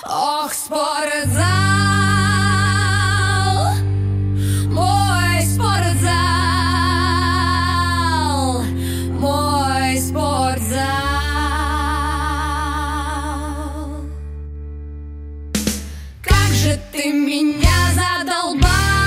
Ох, спортзал, мой спортзал, мой спортзал. Как же ты меня задолбал!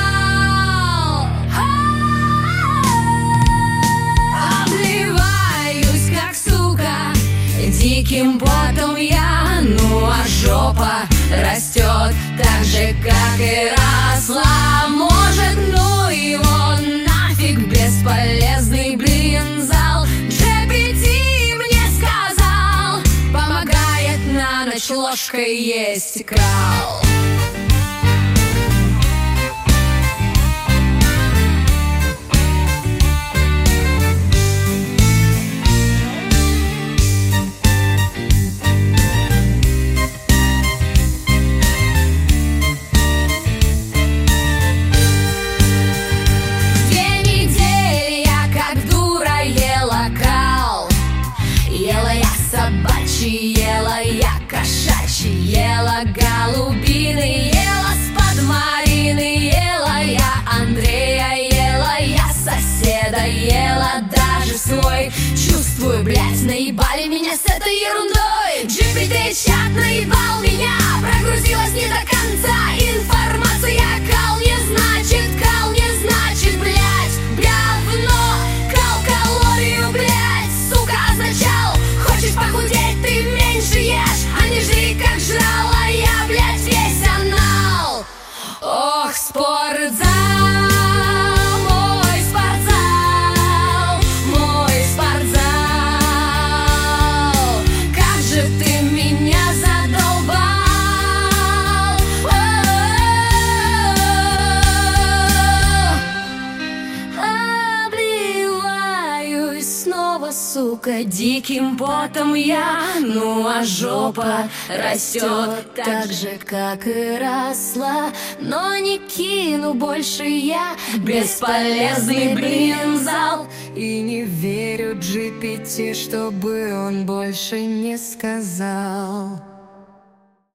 Обливаюсь, как сука, диким потом я, ну а жопа растет так же, как и росла. Может, ну его нафиг, бесполезный, блин, зал. GPT мне сказал, помогает на ночь ложкой есть крал. Ела я кошачьи, ела голубины, ела с подмарины, ела я Андрея, ела я соседа, ела даже свой. Чувствую, блять, наебали меня с этой ерундой. GPT-чат наебал меня, прогрузилась не до конца информация. Кал не значит, блять, говно. Кал калорию, блять, сука, означал: хочешь похудеть, ты меньше ешь, а не жри, как жрала я, блять, весь анал. Ох, спортзал, мой спортзал, мой спортзал. Как же ты меня задолбал! Обливаюсь снова, сука, диким потом я, ну а жопа растет так же, как и росла. Но не кину больше я бесполезный, блин, зал. И не верю GPT, чтобы он больше не сказал.